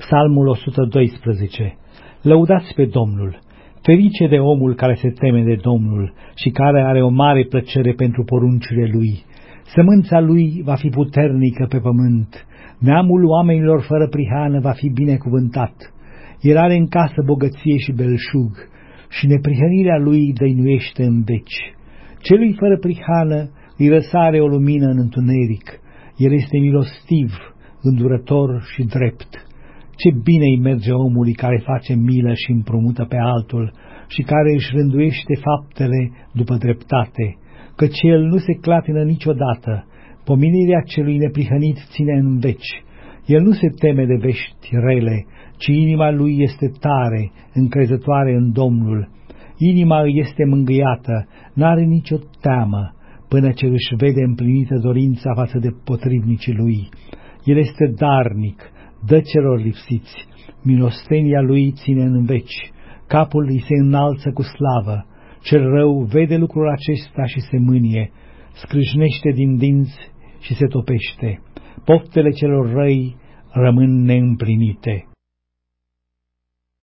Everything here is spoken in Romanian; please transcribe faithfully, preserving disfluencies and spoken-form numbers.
Psalmul o sută doisprezece. Lăudați pe Domnul! Ferice de omul care se teme de Domnul și care are o mare plăcere pentru poruncile Lui. Sămânța Lui va fi puternică pe pământ, neamul oamenilor fără prihană va fi binecuvântat. El are în casă bogăție și belșug și neprihănirea Lui dăinuiește în veci. Celui fără prihană îi răsare o lumină în întuneric. El este milostiv, îndurător și drept. Ce bine îi merge omului care face milă și împrumută pe altul și care își rânduiește faptele după dreptate, căci el nu se clatină niciodată, pomenirea celui neprihănit ține în veci. El nu se teme de vești rele, ci inima lui este tare, încrezătoare în Domnul. Inima îi este mângâiată, n-are nicio teamă, până ce își vede împlinită dorința față de potrivnicii lui. El este darnic, dă celor lipsiți, milostenia lui ține în veci, capul îi se înalță cu slavă, cel rău vede lucrul acesta și se mânie, scrâșnește din dinți și se topește, poftele celor răi rămân neîmplinite.